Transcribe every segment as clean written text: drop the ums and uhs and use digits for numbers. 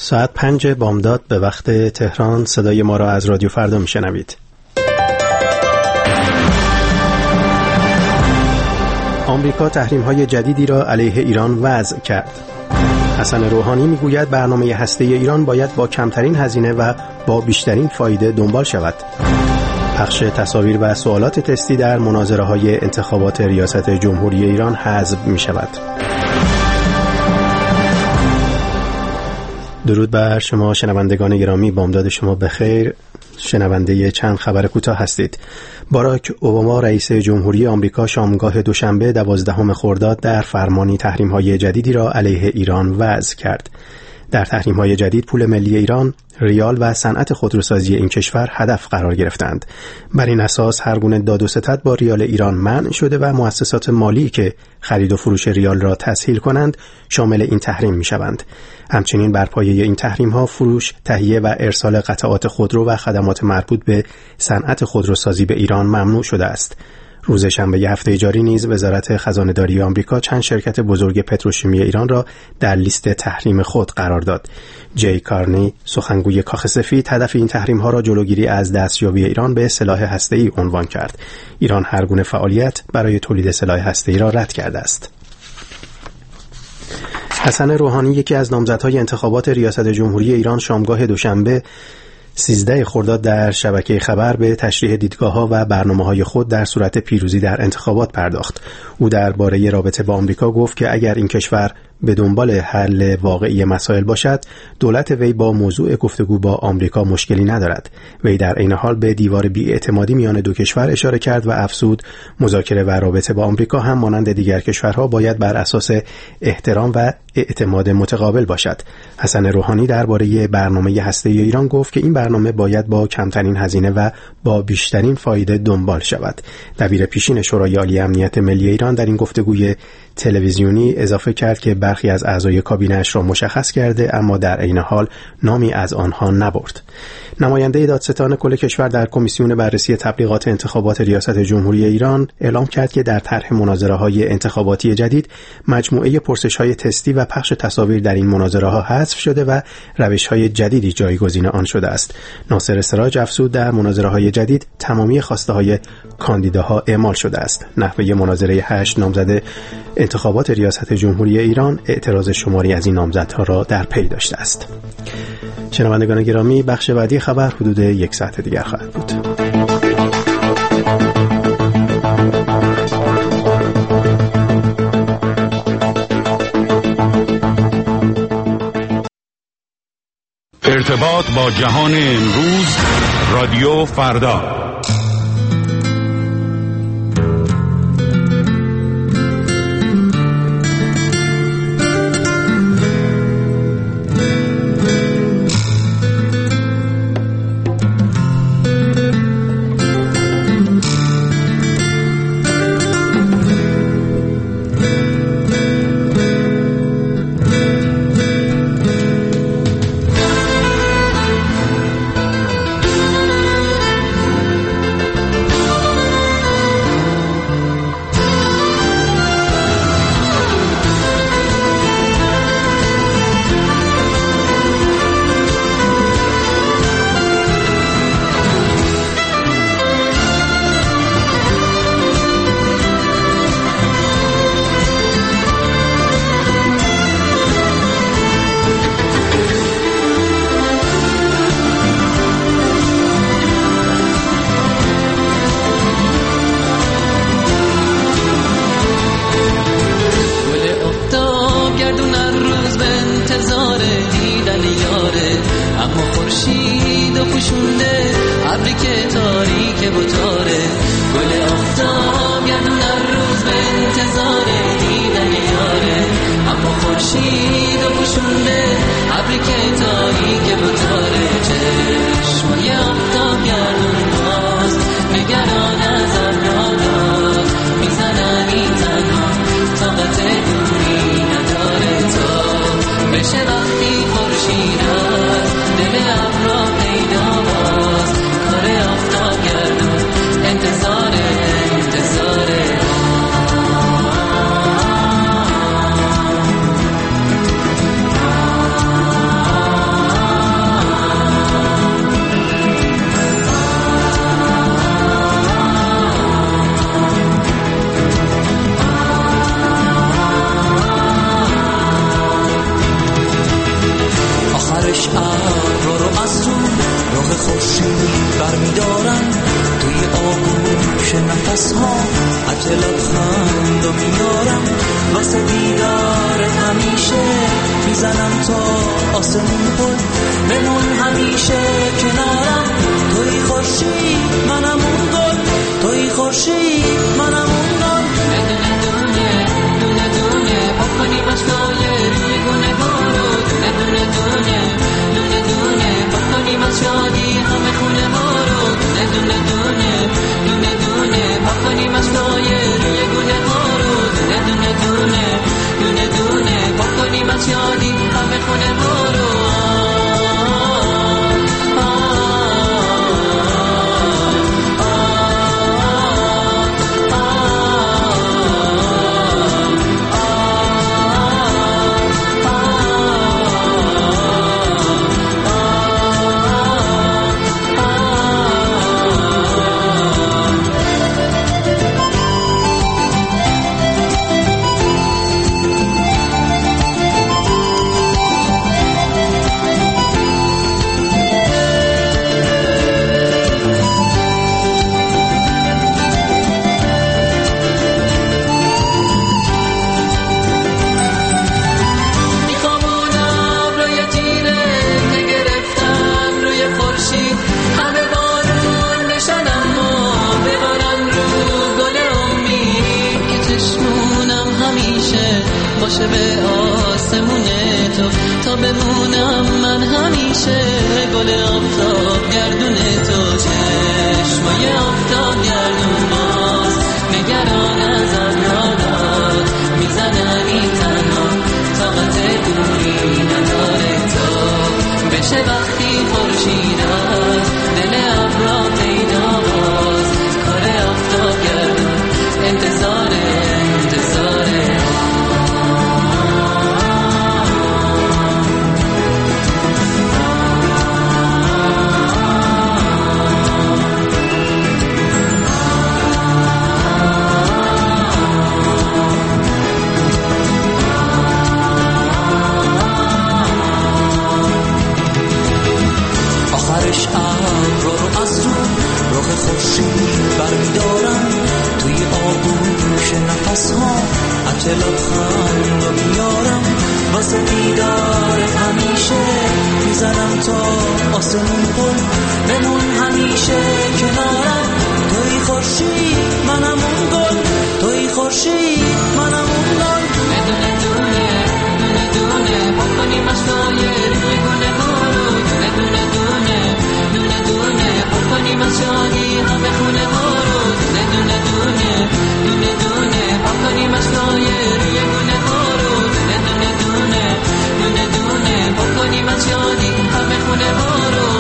ساعت 5 بامداد به وقت تهران. صدای ما را از رادیو فردا میشنوید. آمریکا تحریم‌های جدیدی را علیه ایران وضع کرد. حسن روحانی میگوید برنامه هسته‌ای ایران باید با کمترین هزینه و با بیشترین فایده دنبال شود. پخش تصاویر و سوالات تستی در مناظره‌های انتخابات ریاست جمهوری ایران حذف می‌شود. درود بر شما شنوندگان گرامی، بامداد شما بخیر. شنونده چند خبر کوتاه هستید. باراک اوباما رئیس جمهوری آمریکا شامگاه دوشنبه 12 خرداد در فرمانی تحریم‌های جدیدی را علیه ایران وضع کرد. در تحریم‌های جدید پول ملی ایران، ریال و صنعت خودروسازی این کشور هدف قرار گرفتند. بر این اساس هر گونه داد و ستد با ریال ایران منع شده و مؤسسات مالی که خرید و فروش ریال را تسهیل کنند شامل این تحریم می‌شوند. همچنین بر پایه این تحریم‌ها فروش، تهیه و ارسال قطعات خودرو و خدمات مربوط به صنعت خودروسازی به ایران ممنوع شده است. روز شنبه هفته جاری نیز وزارت خزانه‌داری آمریکا چند شرکت بزرگ پتروشیمی ایران را در لیست تحریم خود قرار داد. جی کارنی، سخنگوی کاخ سفید، هدف این تحریم‌ها را جلوگیری از دستیابی ایران به سلاح هسته‌ای عنوان کرد. ایران هر گونه فعالیت برای تولید سلاح هسته‌ای را رد کرده است. حسن روحانی، یکی از نامزدهای انتخابات ریاست جمهوری ایران، شامگاه دوشنبه 13 خرداد در شبکه خبر به تشریح دیدگاه‌ها و برنامه‌های خود در صورت پیروزی در انتخابات پرداخت. او درباره رابطه با آمریکا گفت که اگر این کشور به دنبال حل واقعی مسائل باشد، دولت وی با موضوع گفتگو با آمریکا مشکلی ندارد. وی در عین حال به دیوار بی‌اعتمادی میان دو کشور اشاره کرد و افزود مذاکره و رابطه با آمریکا هم مانند دیگر کشورها باید بر اساس احترام و اعتماد متقابل باشد. حسن روحانی درباره برنامه هسته‌ای ایران گفت که این برنامه باید با کمترین هزینه و با بیشترین فایده دنبال شود. دبیر پیشین شورای عالی امنیت ملی ایران در این گفتگوی تلویزیونی اضافه کرد که برخی از اعضای کابینه‌اش را مشخص کرده اما در عین حال نامی از آنها نبرد. نماینده دادستان کل کشور در کمیسیون بررسی تبلیغات انتخابات ریاست جمهوری ایران اعلام کرد که در طرح مناظره‌های انتخاباتی جدید مجموعه پرسش‌های تستی و پخش تصاویر در این مناظره‌ها حذف شده و روش‌های جدیدی جایگزین آن شده است. ناصر سراج افزود در مناظره‌های جدید تمامی خواسته‌های کاندیداها اعمال شده است. نحوه مناظره 8 نامزد انتخابات ریاست جمهوری ایران اعتراض شماری از این نامزدها را در پی داشته است. شنوندگان گرامی، بخش بعدی خبر حدود 1 ساعت دیگر خواهد بود. ارتباط با جهان امروز، رادیو فردا. آخرش ابرا رو از رو راه خورشید برمیدارم، توی آغوش نفس ها عطر لبخند رو میارم، واسه دیدار همیشه میزنم تا آسمون پل، بمون همیشه کنارم، توی خورشید منم اون گل، توی خورشید منم اون گل. دونه دونه دونه بکنی مسای روی گونه بارو، دونه دونه دونه دونه بکنی مسایی همه خونه بارو، دونه دونه دونه دونه بکنی مسای روی گونه بارو، دونه دونه دونه دونه بکنی مسایی همه خونه بارو. باشه به آسمون تو تا بمونم من همیشه گل آفتاب گردون تو، چشمای آفتاب گردون باز نگران از ابرات میزنن این تنها طاقت دوری نداره تو، بشه وقتی خورشیدات دل ابرا پیدا باز کار آفتاب گردون انتظاره. خورشید برمیدارم، توی آغوش نفس ها عطر لبخند رو میارم، واسه دیدار همیشه میزنم تا آسمون پل، بمون همیشه کنارم، توی خورشید منم اون گل، توی خورشید منم اون گل. دونه دونه دونه دونه بکنی مسای روی گونه بارو، دونه دونه دونه دونه بکنی مسایی همه خونه بارو، دونه دونه دونه دونه بکنی مسای روی گونه بارو، دونه دونه دونه دونه بکنی مسایی همه خونه بارو.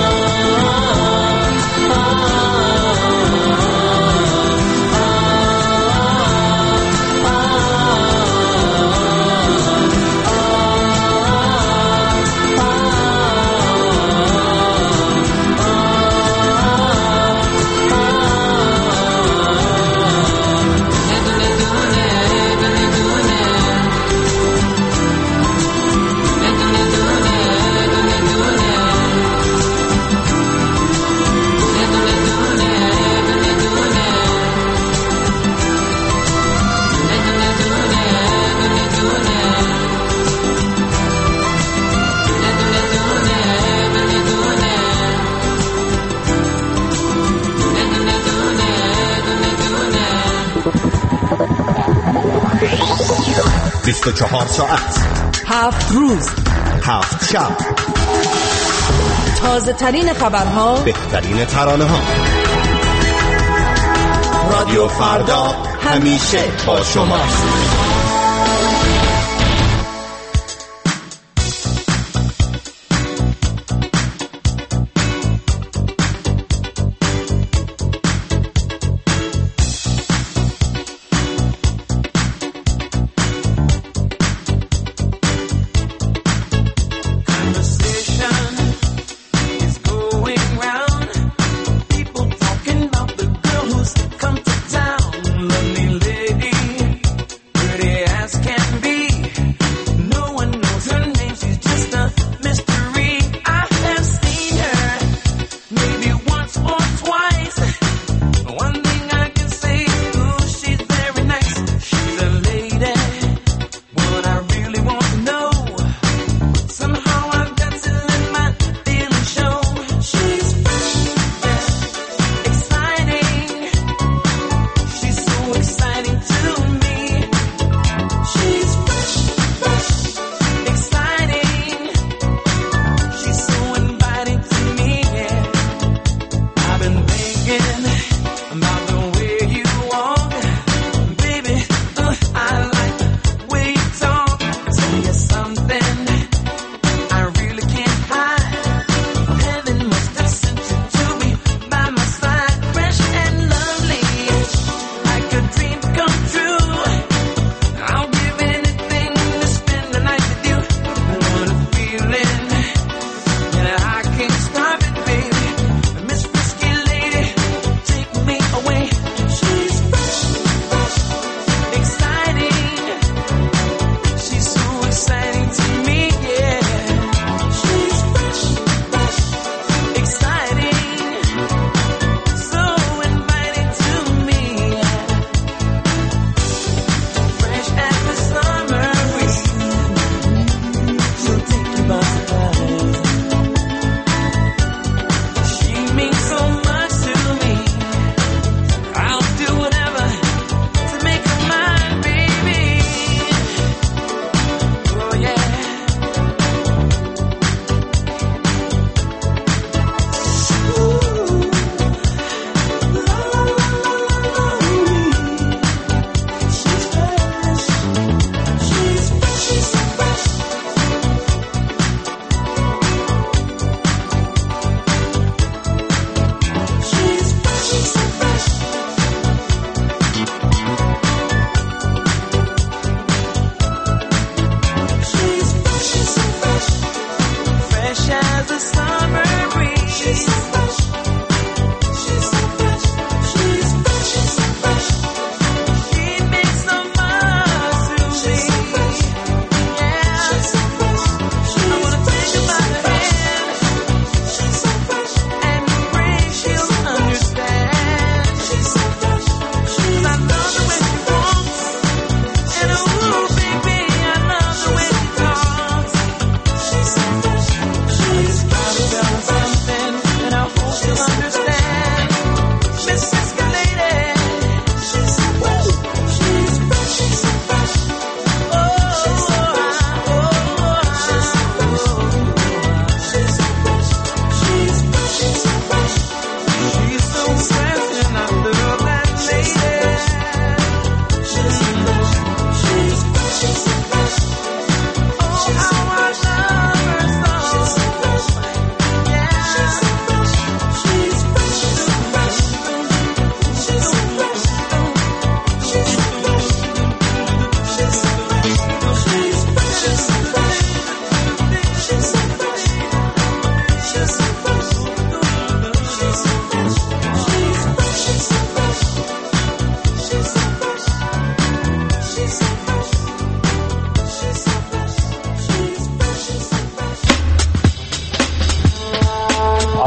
چهار ساعت 7 روز 7 شب، تازه ترین خبرها، بهترین ترانه ها. رادیو فردا همیشه با شماست. Come to town, lovely lady.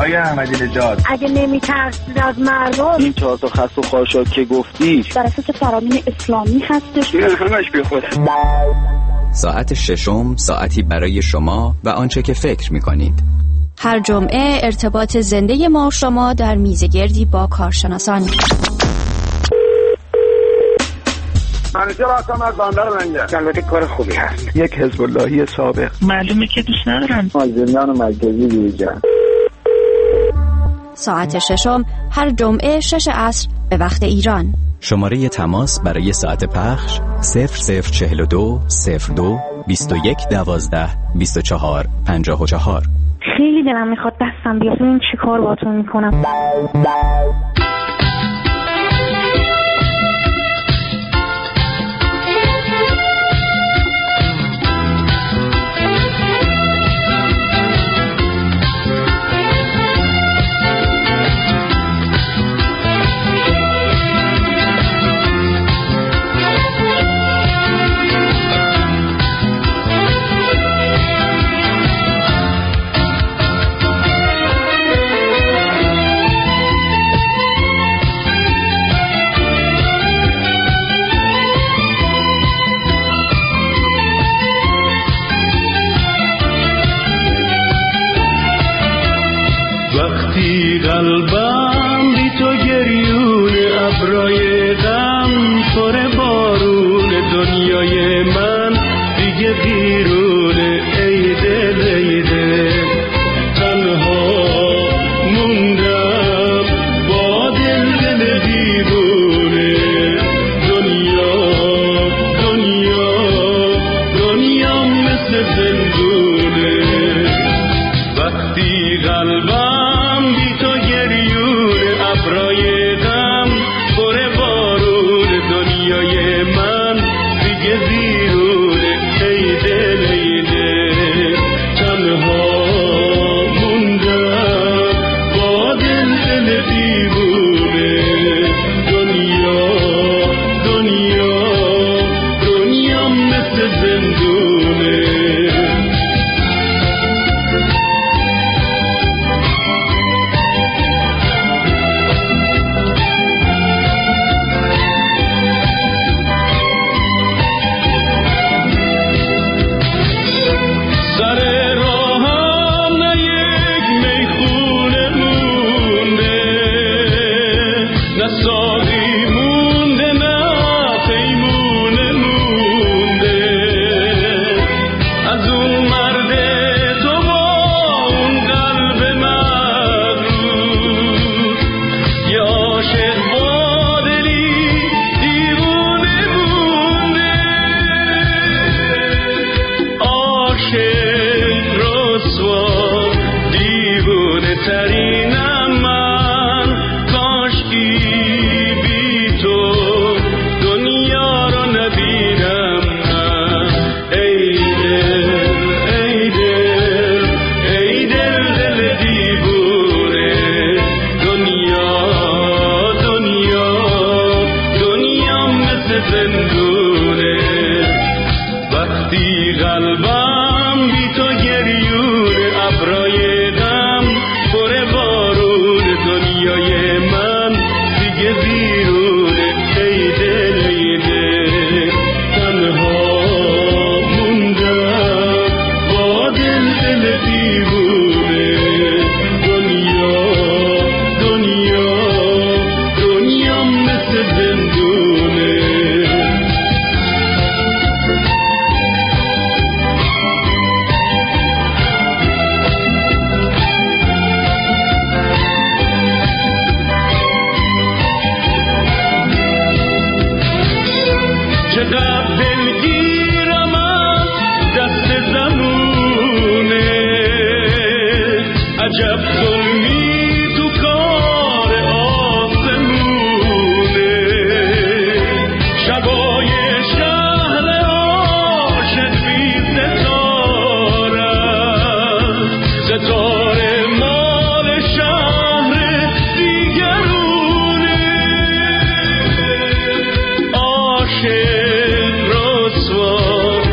آقای احمدی نژاد اگه نمیترسید از مردم، این 4 تا خط و خاشاک که گفتی در اساس فرامین اسلامی هستش. همش بیخود. ساعت ششم ساعتی برای شما و آنچه که فکر می‌کنید. هر جمعه ارتباط زنده ما شما در میزگردی با کارشناسان. منیجر هستم از بندر منجر. البته کار خوبی هست. یک حزب اللهی سابق. معلومه که دوست ندارم. مازندران و مرکزی بیرجان. ساعت ششم هر جمعه 6 عصر به وقت ایران. شماره تماس برای ساعت پخش 0042 02 21 12 24 54. خیلی دلم میخواد دستم بیاد ببینم چی کار باهاتون میکنم. وقتی قلبم بی تو گریون ابرای غم پر بارون دنیای من دیگه بیرونه ای دل ای دل تنها موندم با دل دل دیوونه دنیا مثل زندونه وقتی قلبم ابرای غم پر بارون دنیای من دیگه بیرونه ای دل ای دل تنها موندم با دل دیوونه دنیا مثل زندونه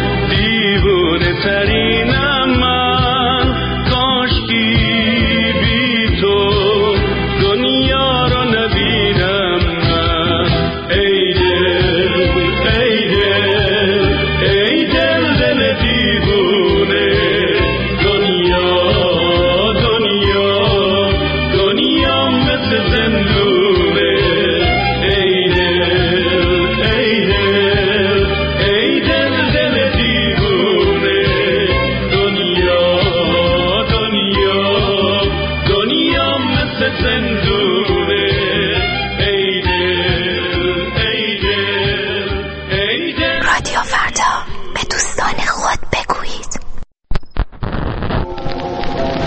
ترینم من کاشکی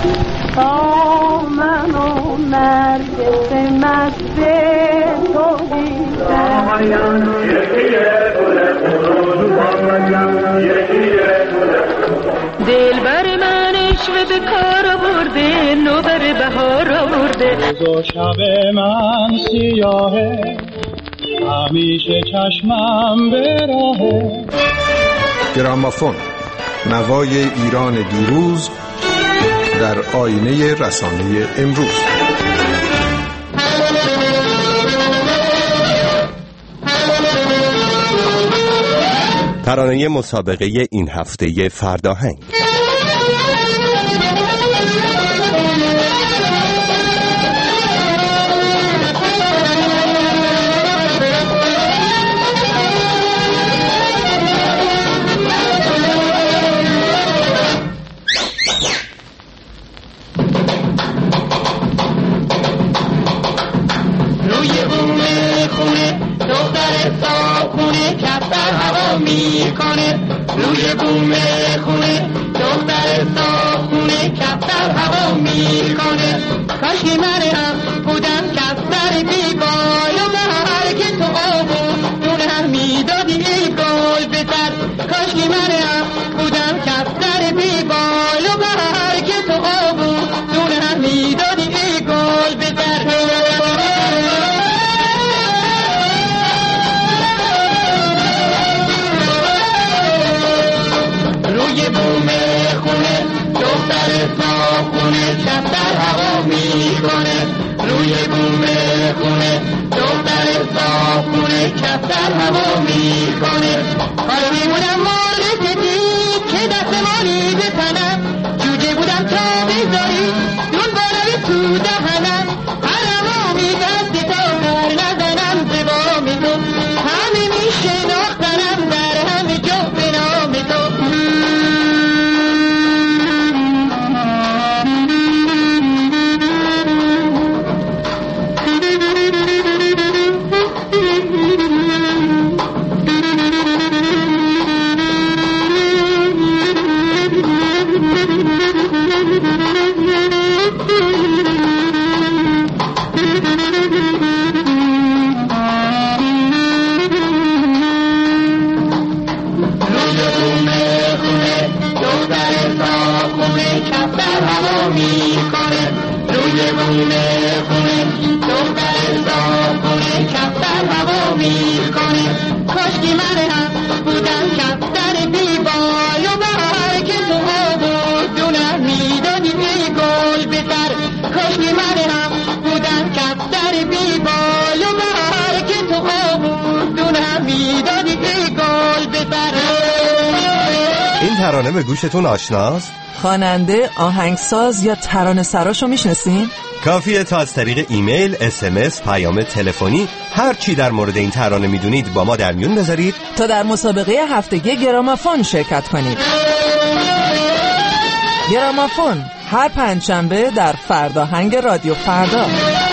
تا من و نرگس مست تو دیدم دلبر من عشق به کار آورده نوبر بهار آورده روز شب من سیاهه همیشه چشمم به راهه. گرامافون، نوای ایران دیروز در آینه رسانه امروز. ترانه مسابقه این هفته فرداهنگ. روی بوم خونه دختر صاحونه کفتر هوا میکنه کاشکی من هم بودم کفتر بیبای و هر که تو آبو دونم میدادی ای گل بتر کاشکی من هم بودم کفتر بیبای و هر که تو آبو دونم میدادی ای گل بتر کفتر هوا میکنه روی بوم خونه دختر صاحونه کفتر هوا میکنه حالا میمونم مرغ سفید که دستمانی بزنم جوجه بودم تا بذاری دون بالای تو دهنم هر هوا میدستی تا هر نزنم زبام تو همه میشناختنم در همه جا به نام تو ترانه به گوشتون آشناست؟ خواننده، آهنگساز یا ترانه سراشو میشناسین؟ کافیه تا از طریق ایمیل، SMS، پیام تلفنی هر چی در مورد این ترانه میدونید با ما در میون بذارید تا در مسابقه هفتگی گرامافون شرکت کنید. گرامافون هر پنجشنبه در فرداهنگ رادیو فردا.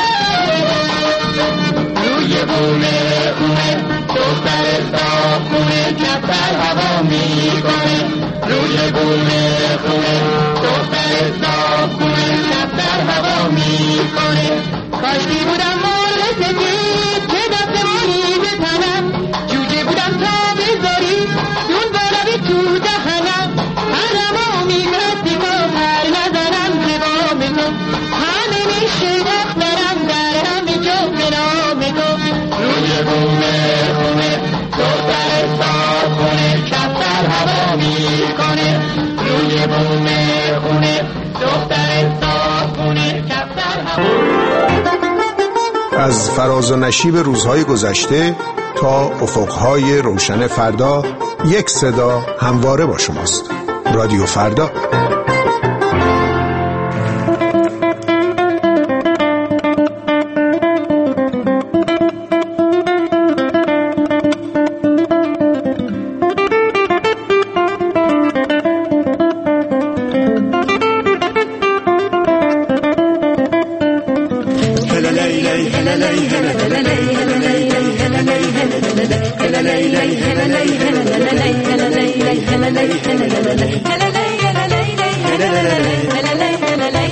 روی بومه دختر صاحونه کفتر هوا میکنه روی بومه دختر صاحونه کفتر هوا میکنه کاشکی بودم مرغ سفید که دستمانی بزنم جوجه بودم تا بذاری دون بالا تو دهنم هر هوا میدستی تا هر نزنم زبام تو همه میشناختنم در همه جا به نام تو روی بومه دختر صاحونه کفتر هوا میکنه روی بومه دختر صاحونه کفتر هوا. از فراز و نشیب روزهای گذشته تا افقهای روشن فردا، یک صدا همواره با شماست. رادیو فردا. هلا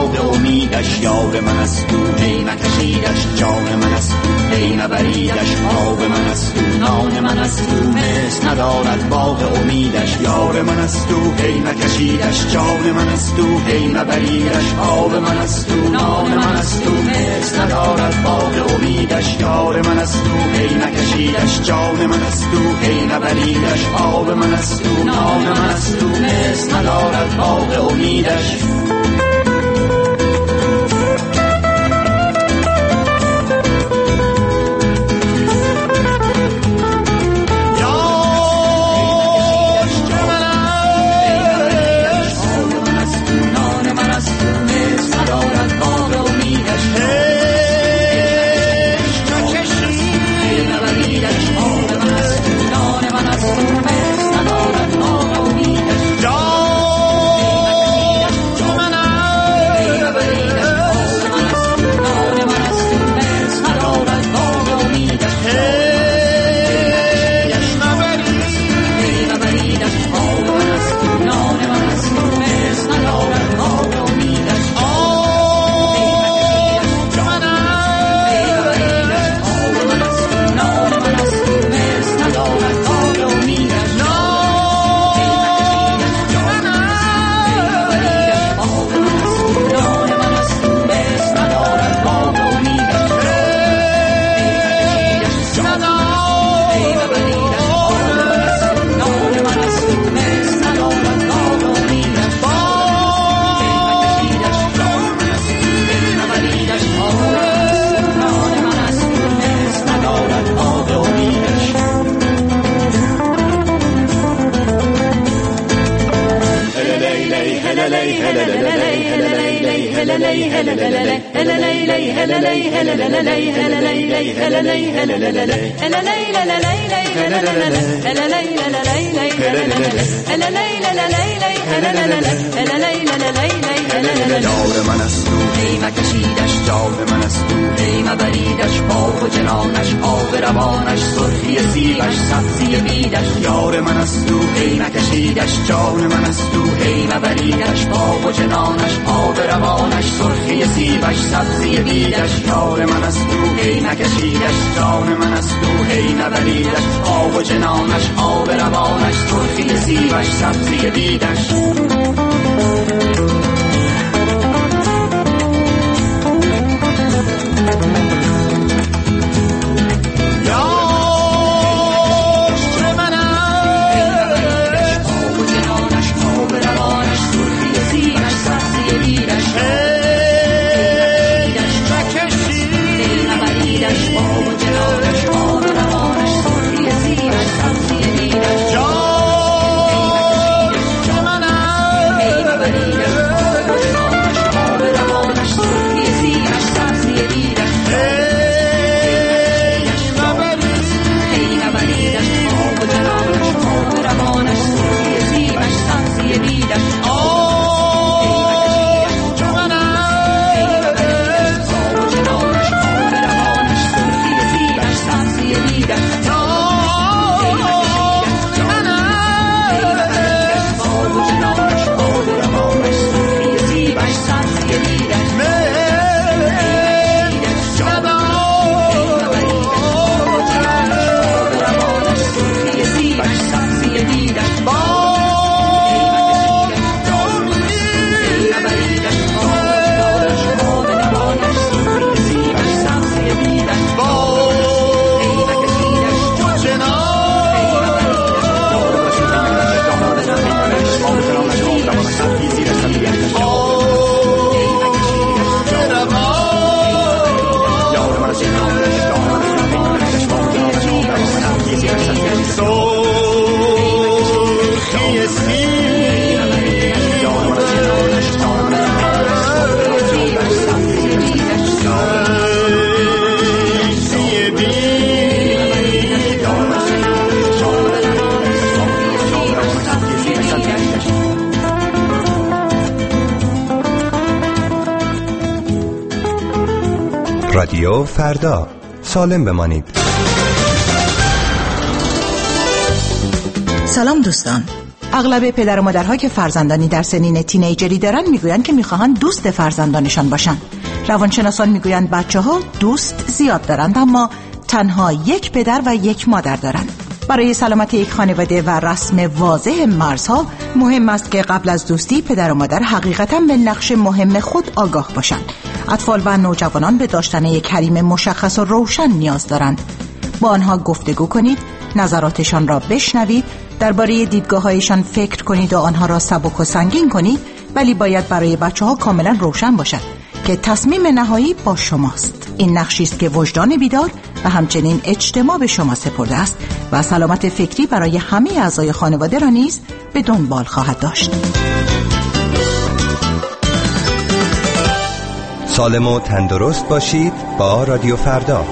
باغ امیدش یار من است او هی نکشیدش جان من است او هی نبریدش آب من است او نان من است او مثل ندارد باغ امیدش یار من است او هی نکشیدش جان من است او هی نبریدش آب من است او نان من است او مثل ندارد باغ امیدش یار من است او هی نکشیدش جان من است او هی نبریدش آب من است او نان من است او مثل ندارد باغ امیدش یار من است او هی نکشیدش جان من است او هی نبریدش باغ و جنانش آب روانش سرخی سیبش سبزی بیدش یار من است او هی نکشیدش جان من است او هی نبریدش باغ و جنانش آب روانش سرخی سیبش سبزی بیدش یار من است او هی نکشیدش جان من است او هی نبریدش باغ و جنانش آب روانش سرخی سیبش سبزی بیدش رادیو فردا، سالم بمانید. سلام دوستان، اغلب پدر و مادرها که فرزندانی در سنین تینیجری دارن میگویند که میخواهند دوست فرزندانشان باشند. روانشناسان میگویند بچه‌ها دوست زیاد دارند اما تنها یک پدر و یک مادر دارند. برای سلامت یک خانواده و رسم واضح مرزها مهم است که قبل از دوستی پدر و مادر حقیقتاً به نقش مهم خود آگاه باشند. اطفال و نوجوانان به داشتن یک حریم مشخص و روشن نیاز دارند. با آنها گفتگو کنید، نظراتشان را بشنوید، درباره دیدگاه‌هایشان فکر کنید و آنها را سبک و سنگین کنید، ولی باید برای بچه‌ها کاملا روشن باشد که تصمیم نهایی با شماست. این نقشی است که وجدان بیدار و همچنین اجتماع به شما سپرده است و سلامت فکری برای همه اعضای خانواده را نیز به دنبال خواهد داشت. سالم و تندرست باشید با رادیو فردا.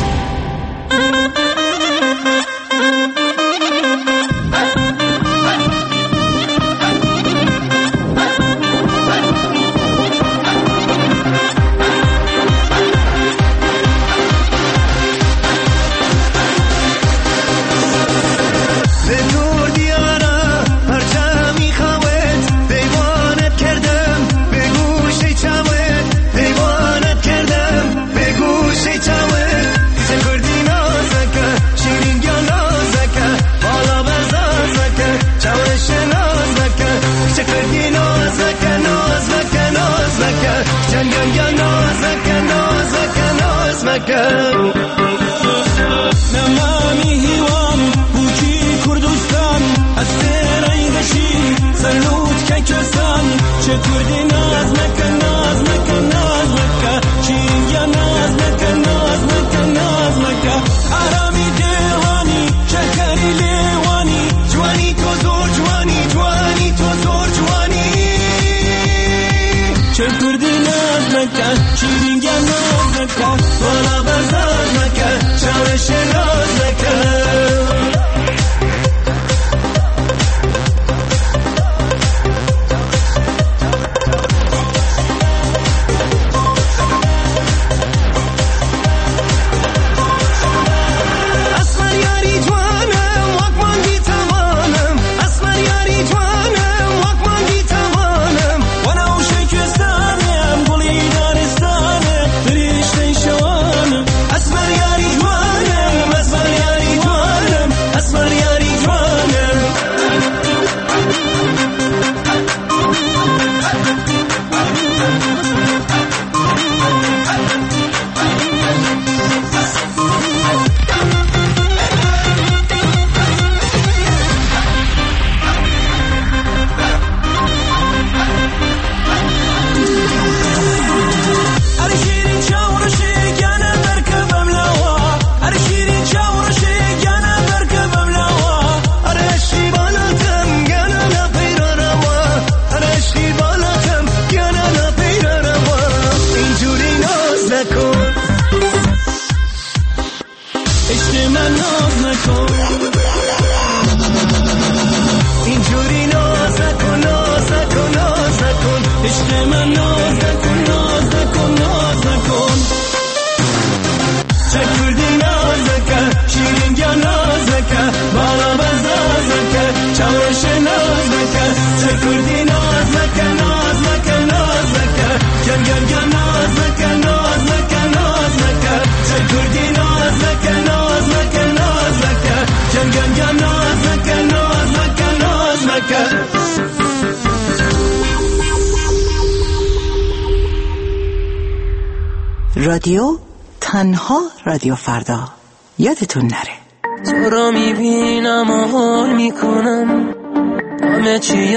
رادیو تنها رادیو فردا، یادتون نره. تو را میبینم و حال میکنم، همه چی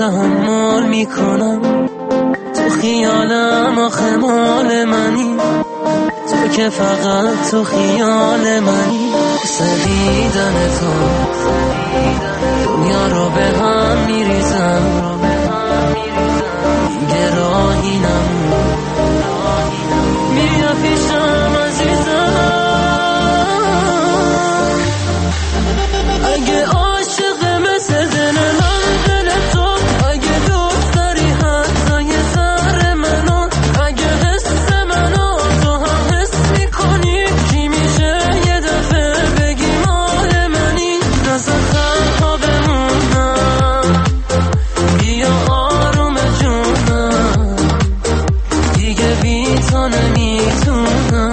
تحمل میکنم، تو خیالم آخه مال منی، تو که فقط تو خیال منی. سدیدن تو دنیا رو به هم میریزم، گراهی نمون بیا پیشم عزیزم. اگه عاشق مثل دل من دل تو، اگه دوست داری حتی یه ذره منو، اگه حس منو تو هم حس میکنی، کی میشه یه دفعه بگی مال منی. نزد تنها بمونم تو نمیتونم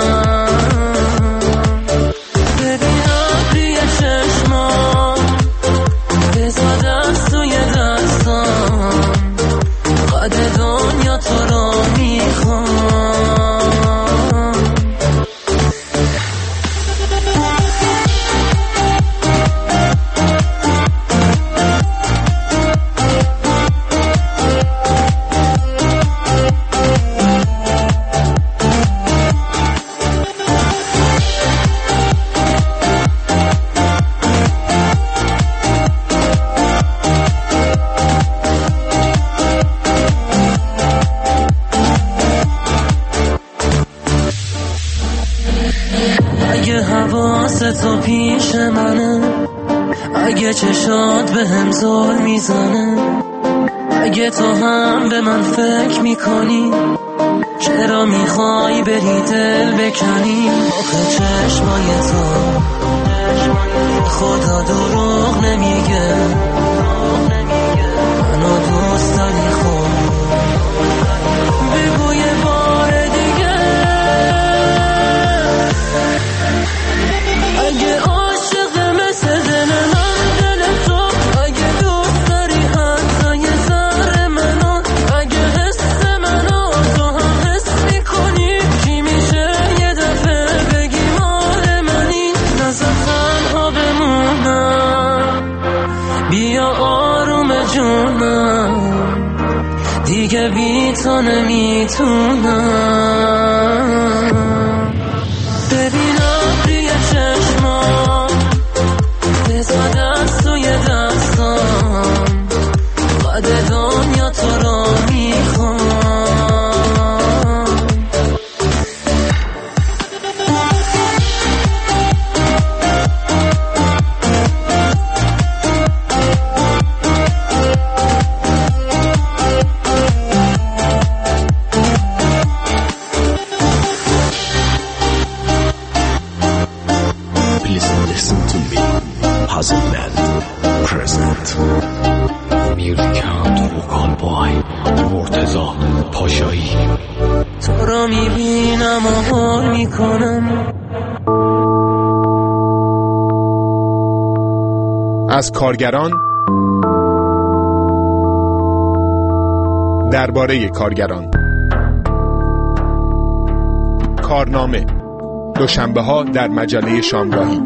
ببینم روی چشمام بذار دست توی دستم قد دنیا تو رو میخوام تو پیش منه اگه چشات به هم زل میزنه اگه تو هم به من فکر میکنی چرا میخوای بری دل بکنی آخه چشمای تو خدا دروغ نمیگه منو دوست داری خود بگو یه بار دیگه اگه عاشق مثل دل من دل تو اگه دوست داری حتی یه ذره منو اگه حس منو تو هم حس میکنی چی میشه یه دفعه بگی مال منی نزد تنها بمونم بیا آروم جونم دیگه بی تو نمیتونم ببینم روی چشمام بذار دست توی دستم قد دنیا تو رو میخوام تو رو میبینم و حال میکنم از کارگران درباره کارگران کارنامه دوشنبه ها در مجله شامگاهی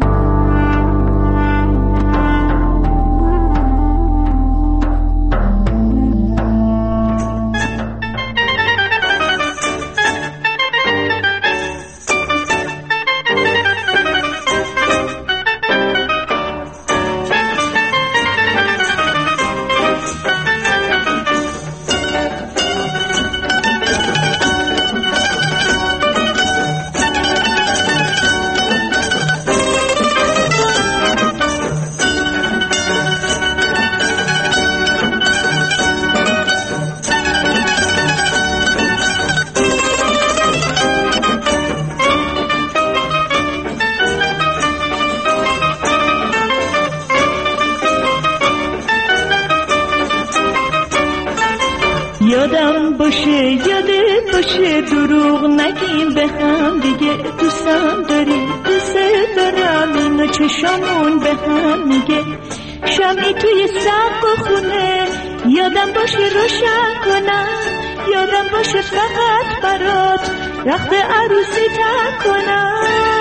یادم باشه دروغ نگیم به هم دیگه دوستم داری دوست دارم اینو چشامون به هم میگه شمعی توی سقف خونه یادم باشه روشن کنم یادم باشه فقط برات رخت عروسی تن کنم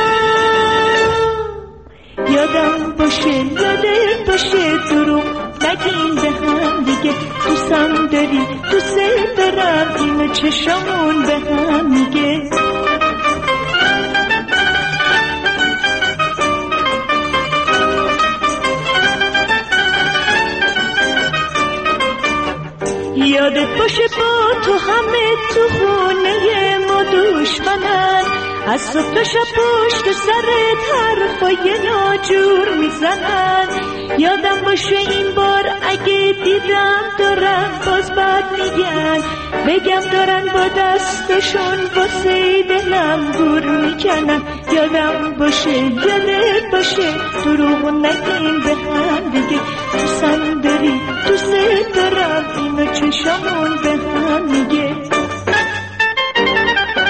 یادم باشه دروغ نگیم به هم دیگه دوستم داری دوست دارم اینو چشامون به هم میگه یادت باشه با تو همه تو خونه ما دشمنن از صبح تا شب پشت سرت حرفای ناجور میزنن یادم باشه این بار اگه دیدم دارن باز بد میگن بگم دارن با دستشون واسه دلم گور میکنن یادم باشه دروغ نگیم به هم دیگه دوستم داری دوست دارم اینو چشامون به هم میگه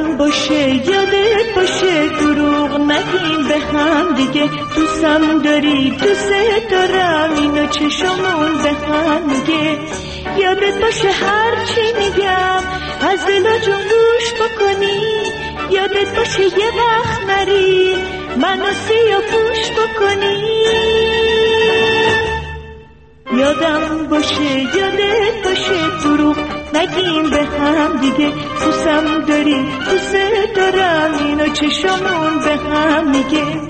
یادم باشه یادت باشه دروغ نگیم به هم دیگه دوستم داری دوست دارم اینو چشمون به هم میگه یادت باشه هر چی میگم از دل جون گوش بکنی یادت باشه یه وقت نری منو سیاه پوش بکنی یادم باشه یادت باشه دروغ نگیم به هم دیگه دوستم داری دوست دارم اینو چشمون به هم میگه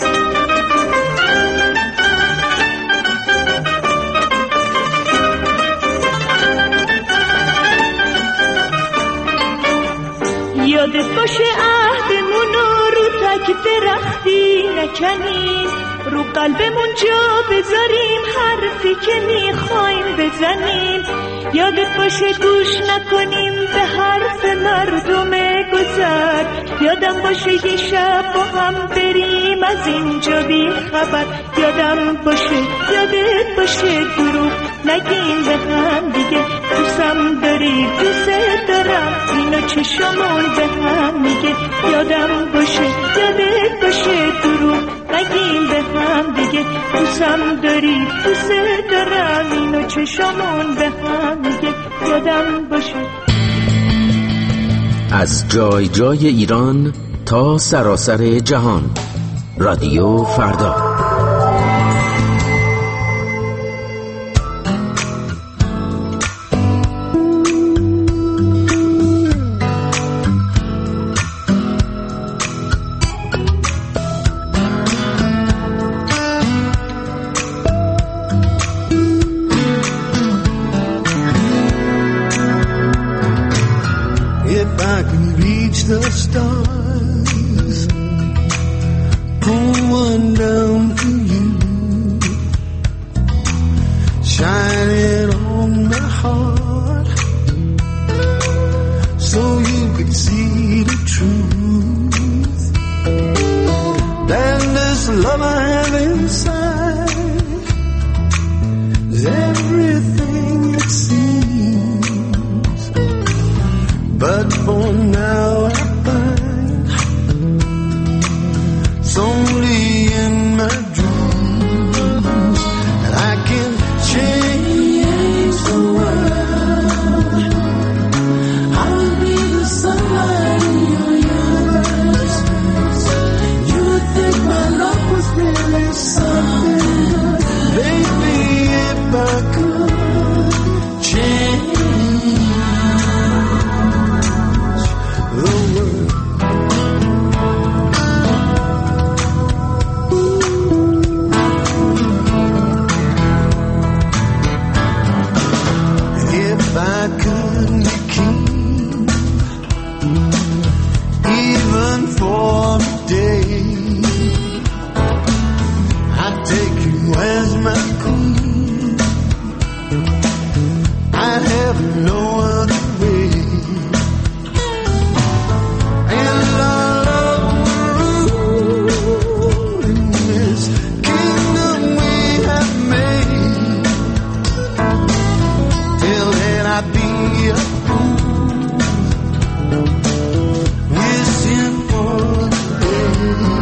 یادت باشه عهدمونو رو تک درختی نکنیم رو قلبمون جا بذاریم حرفی که میخوایم بزنیم یادت باشه گوش نکنیم به حرف مردم گذر یادم باشه یه شب با هم بریم از اینجا بی خبر یادم باشه یادت باشه دروغ نگیم به هم دیگه دوستم داری دوست دارم اینو چشمون به هم میگه یادم باشه یادت باشه دروغ نگیم به هم دیگه دوستم داری دوست دارم اینو چشمون به هم میگه یادم باشه از جای جای ایران تا سراسر جهان رادیو فردا The stars pull one down for you, shining on my heart, so you could see the truth. And this love I have inside is everything it seems, but for now only in my dreams and I can change the world. I will be the sunlight in your universe. You would think my love was really something. Baby, if I could change the world. Wishing for the day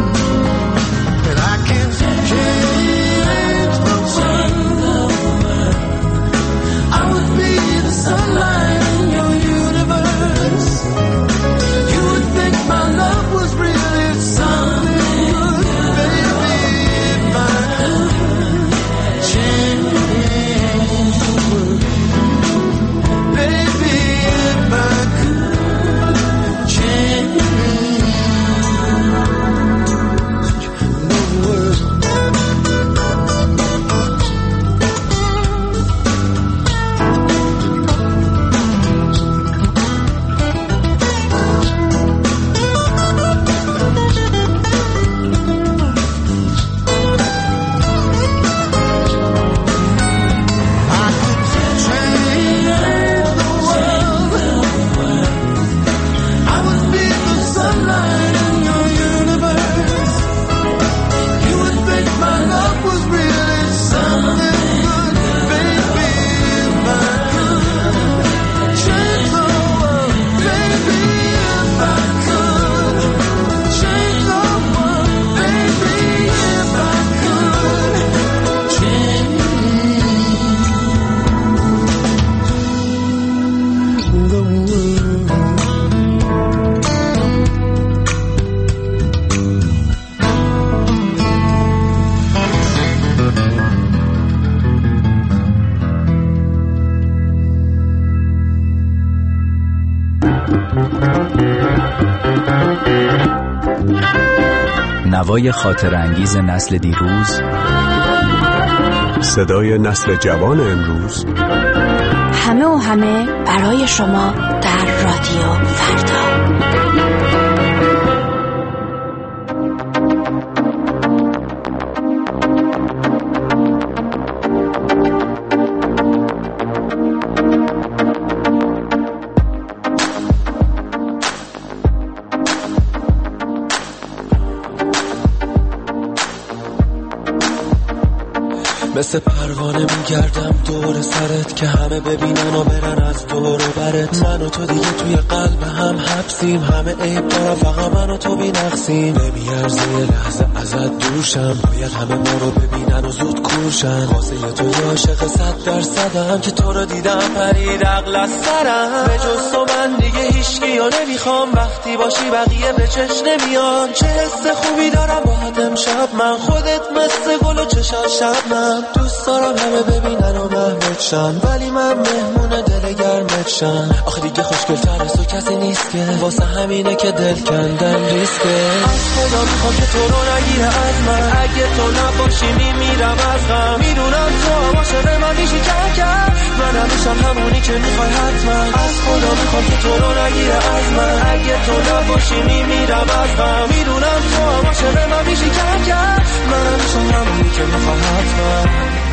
نوای خاطرانگیز نسل دیروز، صدای نسل جوان امروز، همه برای شما در رادیو فردا. مثل پروانه میگردم دور سرت که همه ببینن و برن از دور و برت. من و تو دیگه توی قلب هم حبسیم، همه عیب دارم فقط من و تو بی‌نقصیم. نمیارزه یه لحظه ازت دورشم، باید همه ما رو ببینن و زود کورشن. واسه تو یه عاشق 100% که تو رو دیدم پرید عقل از سرم. به جز تو من دیگه هیچکی رو نمیخوام، وقتی باشی بقیه به چش نمیان. چه حس خوبی دارم باهات امشب من، خودت مثل گل و چشات شبنم. دوست دارم همه ببینن و محمد شن، ولی من مهمون دل گرمت شن. آخه دیگه خوشگل‌تر از تو کسی نیست که، واسه همینه که دل کندن ریسکه. از خدا میخوام که تو رو نگیره از من، اگه تو نباشی میمیرم از غم. میدونم تو هم عاشق من میشی کم، من همیشم همونی که میخوای حتما. از خدا میخوام که تو رو نگیره از من، اگه تو نباشی میمیرم از غم. میدونم تو هم عاشق من میشی کم، من همیشم همونی که میخوای حتما.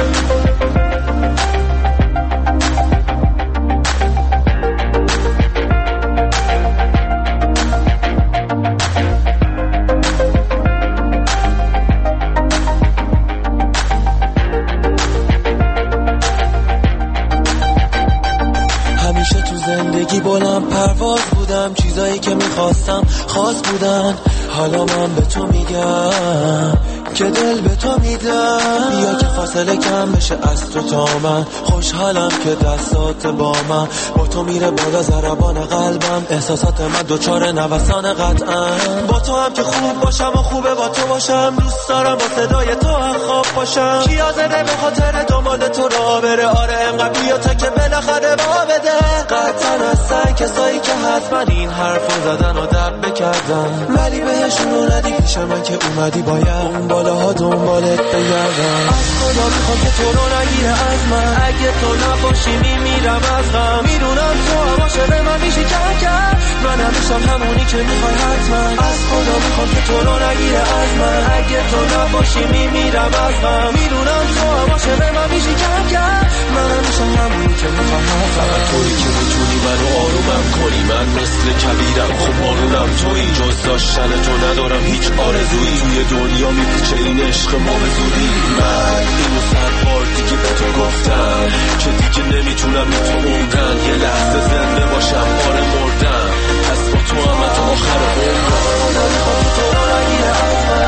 همیشه تو زندگی بلند پرواز بودم، چیزایی که میخواستم خاص بودن. حالا من به تو میگم که دل به تو میدم، بیا که فاصله کم بشه از تو تا من. خوشحالم که دستات با من، با تو میره بالا ضربان قلبم. احساسات من دوچار نوسان قطعا، با تو هم که خوب باشم و خوبه با تو باشم. دوست دارم با صدای تو هم خواب باشم. کیا زده به خاطر دنبال تو را بره، آره انقدر بیا تا که بالاخره با بده. قطعا هستن کسایی که حتما این حرفو زدن و دب بکردن، ولی بهشون رو ندی پیش من که اومدی باید بالاها دنبالت بگردم. از خدا میخوام که تو رو نگیره از من، اگه تو نباشی میمیرم از غم. میدونم تو هم عاشق من میشی کم، من همیشم همونی که میخوای حتما. از خدا میخوام که تو رو نگیره از من، اگه تو نباشی میمیرم از غم. میدونم تو هم عاشق من میشی کم، من همیشم همونی که میخوای حتما. فقط تویی که میتونی منو آرومم کنی، من مثل کبیرم خب آرومم تویی. جز داشتن تو ندارم هیچ آرزویی، توی دنیا میپیچه این عشق ما به زودی. من اینو 100 بار دیگه به تو گفتم که دیگه نمیتونم بی تو موندن. یه لحظه زنده باشم آره مردم، پس با تو هم تا آخر عمرم. میخوام که تو رو نگیره از من،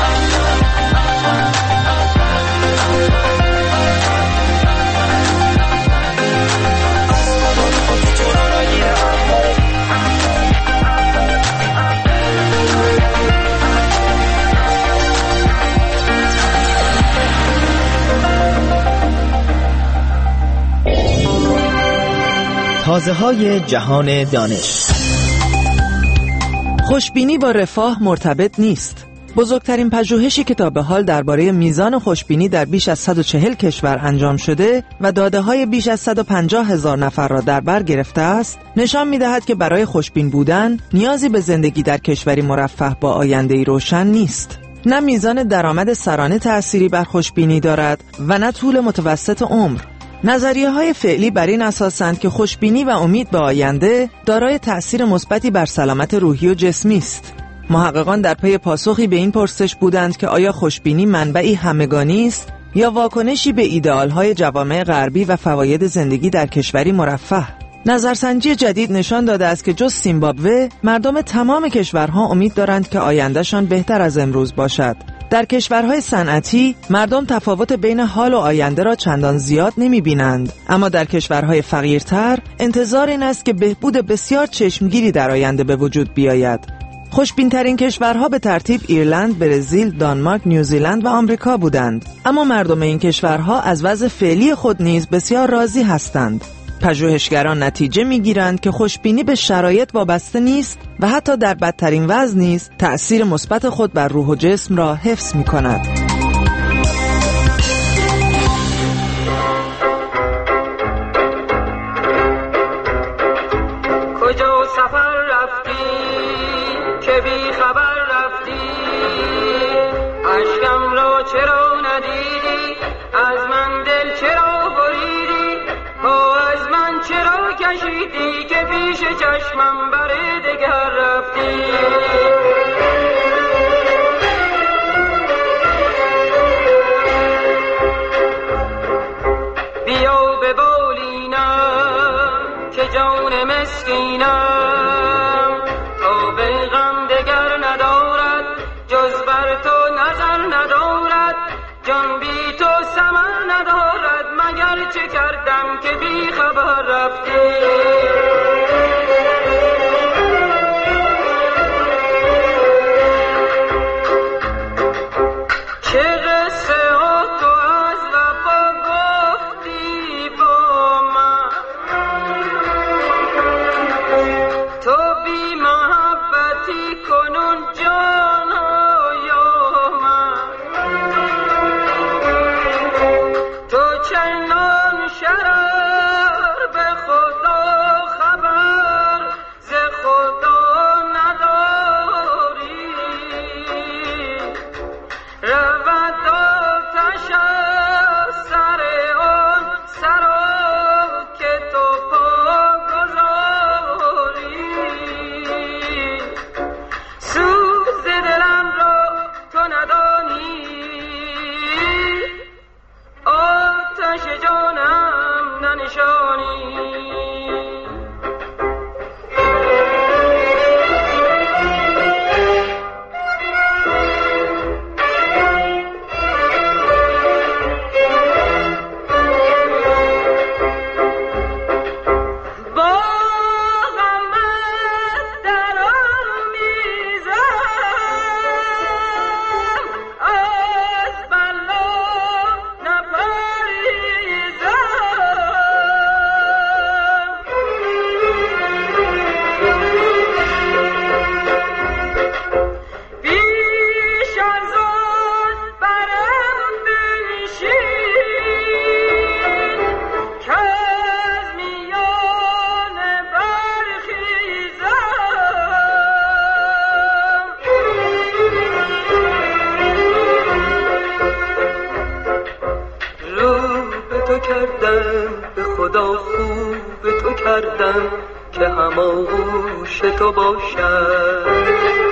تازه‌های جهان دانش. خوشبینی با رفاه مرتبط نیست. بزرگترین پژوهشی که تا به حال درباره میزان خوشبینی در بیش از 140 کشور انجام شده و داده‌های بیش از 150,000 نفر را در بر گرفته است، نشان می‌دهد که برای خوشبین بودن نیازی به زندگی در کشوری مرفه با آینده‌ای روشن نیست. نه میزان درآمد سرانه تأثیری بر خوشبینی دارد و نه طول متوسط عمر. نظریه‌های فعلی بر این اساسند که خوشبینی و امید به آینده دارای تأثیر مثبتی بر سلامت روحی و جسمی است. محققان در پی پاسخی به این پرسش بودند که آیا خوشبینی منبعی همگانی است یا واکنشی به ایدئال‌های جوامع غربی و فواید زندگی در کشوری مرفه. نظرسنجی جدید نشان داده است که جز زیمبابوه، مردم تمام کشورها امید دارند که آیندهشان بهتر از امروز باشد. در کشورهای صنعتی مردم تفاوت بین حال و آینده را چندان زیاد نمی‌بینند، اما در کشورهای فقیرتر انتظار این است که بهبود بسیار چشمگیری در آینده به وجود بیاید. خوشبین‌ترین کشورها به ترتیب ایرلند، برزیل، دانمارک، نیوزیلند و آمریکا بودند، اما مردم این کشورها از وضع فعلی خود نیز بسیار راضی هستند. پژوهشگران نتیجه میگیرند که خوشبینی به شرایط وابسته نیست و حتی در بدترین وضع نیز تأثیر مثبت خود بر روح و جسم را حفظ می‌کند. کجا سفر رفتی که بی خبر رفتی، اشکم را چرا ندیدی، از من دل چرا بریدی، از من چرا کشیدی که پیش چشمم بر دگر رفتی. بیا به بالینم که جان مسکینم، تا به غم دگر ندارد جز بر تو نظر ندارد، جان بی تو ثمر ندارد، مگر چه کردم که بی خبر رفتی. چه قصه ها تو از وفا گفتی با من، تو بی محبتی کنون جانای من، تو چنان شرر به خدا خبر ز خدا نداری، رود آتش از سر آن سرا که تو پا گذاری، سوز دلم را تو ندانی، آتش جانم ننشانی. با غمت در آن میزم، از بلا نپریزم، بیش از آن برم بنشین که از میانه برخیزم. رو به تو کردم به خدا خوب به تو کردم که هماغوش تو باشم،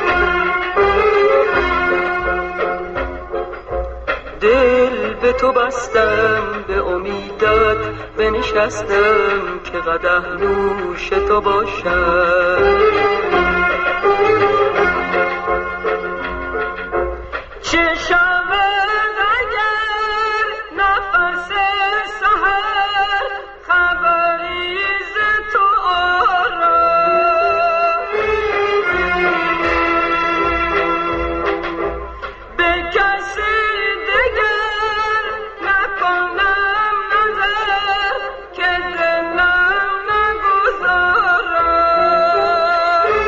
دل به تو بستم به امیدت بنشستم که قدح نوش تو باشم. چه شود اگر نفس سحر خبری ز تو آرم، به کسی دگر نکنم نظر که دلم نگذارم.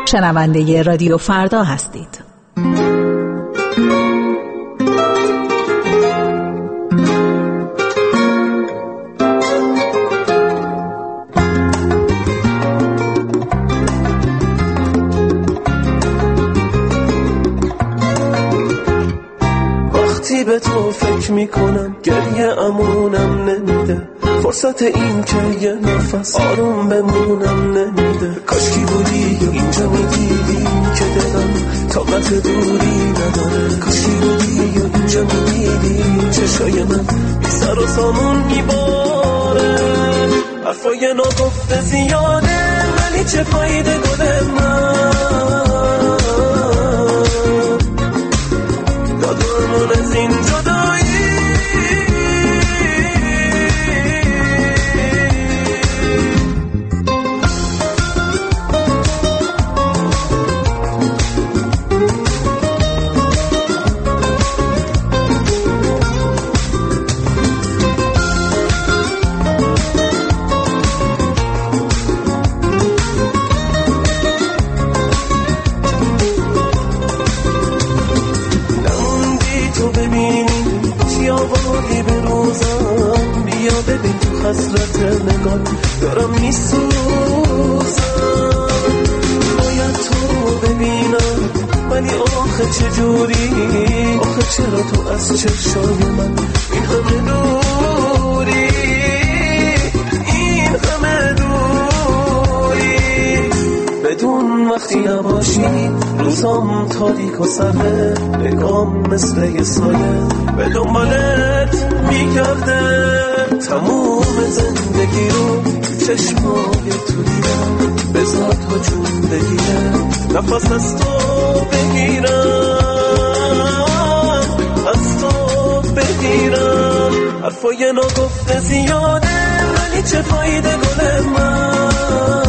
شنونده رادیو فردا هستید. وقتی به تو فکر میکنم گریه امونم نمیده، فرصت این که یه نفس آروم بمونم نمیده. کاشکی بودی یا اینجا میدیدی که دلم طاقت دوری نداره، کاشکی بودی یا اینجا میدیدی چشای من بی سر و سامون میباره. حرفای ناگفته زیاده ولی چه فایده گل من، دادمون از این جدایی حسرت نگاه دارم میسوزم، باید تو ببینم ولی آخه چجوری، آخه چرا تو از چشای من این همه دوری، این همه دوری. بدون وقتی نباشی روزام تاریک و سرده، نگام مثل یه سایه به دنبالت میگرده. تموم زندگی رو چشمای تو دیدم، بذار تو جون بگیره نفس از تو بگیرم، از تو بگیرم. حرفای ناگفته زیاده ولی چه فایده گل من،